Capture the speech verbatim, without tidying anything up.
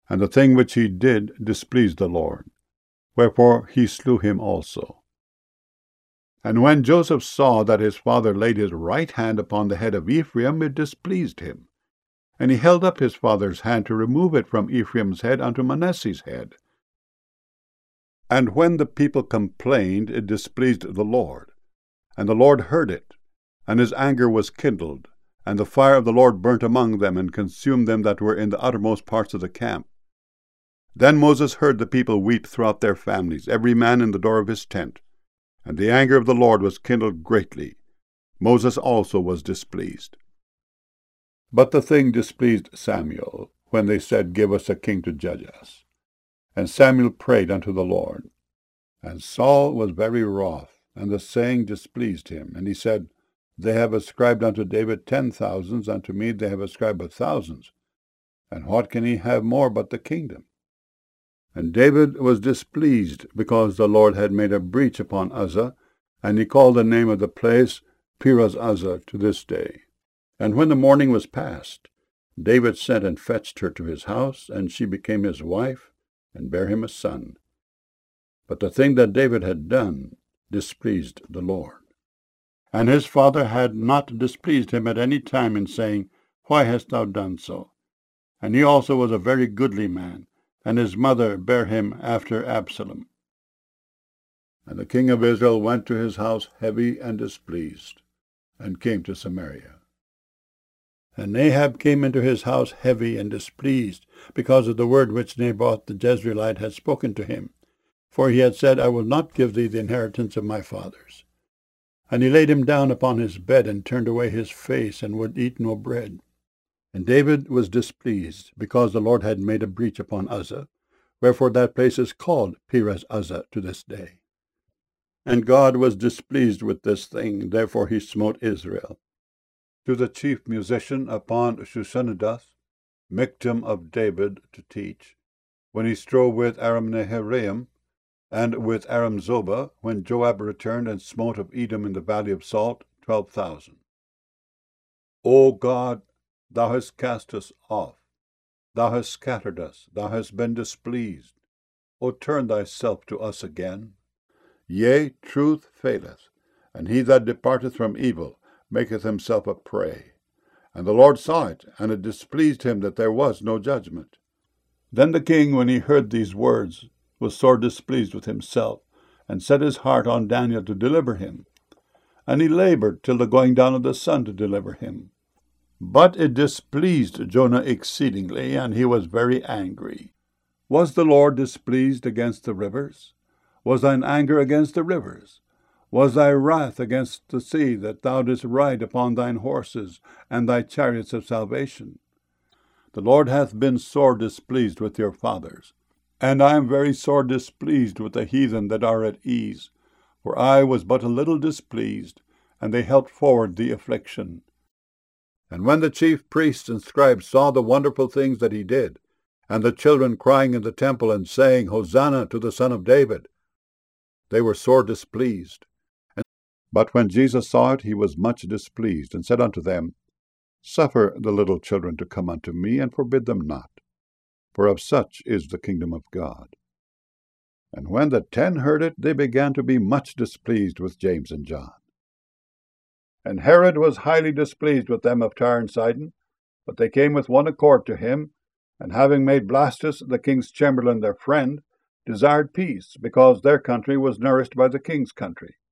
And the thing which he did displeased the Lord, wherefore he slew him also. And when Joseph saw that his father laid his right hand upon the head of Ephraim, it displeased him. And he held up his father's hand to remove it from Ephraim's head unto Manasseh's head. And when the people complained, it displeased the Lord. And the Lord heard it, and his anger was kindled, and the fire of the Lord burnt among them, and consumed them that were in the uttermost parts of the camp. Then Moses heard the people weep throughout their families, every man in the door of his tent. And the anger of the Lord was kindled greatly. Moses also was displeased. But the thing displeased Samuel, when they said, Give us a king to judge us. And Samuel prayed unto the Lord. And Saul was very wroth, and the saying displeased him. And he said, They have ascribed unto David ten thousands, unto me they have ascribed but thousands. And what can he have more but the kingdom? And David was displeased, because the Lord had made a breach upon Uzzah, and he called the name of the place Perez-Uzzah to this day. And when the morning was past, David sent and fetched her to his house, and she became his wife, and bare him a son. But the thing that David had done displeased the Lord. And his father had not displeased him at any time in saying, Why hast thou done so? And he also was a very goodly man, and his mother bare him after Absalom. And the king of Israel went to his house heavy and displeased, and came to Samaria. And Ahab came into his house heavy and displeased, because of the word which Naboth the Jezreelite had spoken to him. For he had said, I will not give thee the inheritance of my fathers. And he laid him down upon his bed, and turned away his face, and would eat no bread. And David was displeased, because the Lord had made a breach upon Uzzah, wherefore that place is called Perez-Uzzah to this day. And God was displeased with this thing, therefore he smote Israel. To the chief musician upon Shushanidath, Michtam of David, to teach, when he strove with Aram-Naharaim, and with Aram-Zobah, when Joab returned and smote of Edom in the valley of Salt, twelve thousand. O God, thou hast cast us off, thou hast scattered us, thou hast been displeased. O turn thyself to us again. Yea, truth faileth, and he that departeth from evil maketh himself a prey. And the Lord saw it, and it displeased him that there was no judgment. Then the king, when he heard these words, was sore displeased with himself, and set his heart on Daniel to deliver him. And he labored till the going down of the sun to deliver him. But it displeased Jonah exceedingly, and he was very angry. Was the Lord displeased against the rivers? Was thine anger against the rivers? Was thy wrath against the sea, that thou didst ride upon thine horses, and thy chariots of salvation? The Lord hath been sore displeased with your fathers, and I am very sore displeased with the heathen that are at ease. For I was but a little displeased, and they helped forward the affliction. And when the chief priests and scribes saw the wonderful things that he did, and the children crying in the temple and saying, Hosanna to the Son of David, they were sore displeased. But when Jesus saw it, he was much displeased, and said unto them, Suffer the little children to come unto me, and forbid them not, for of such is the kingdom of God. And when the ten heard it, they began to be much displeased with James and John. And Herod was highly displeased with them of Tyre and Sidon, but they came with one accord to him, and having made Blastus the king's chamberlain their friend, desired peace, because their country was nourished by the king's country.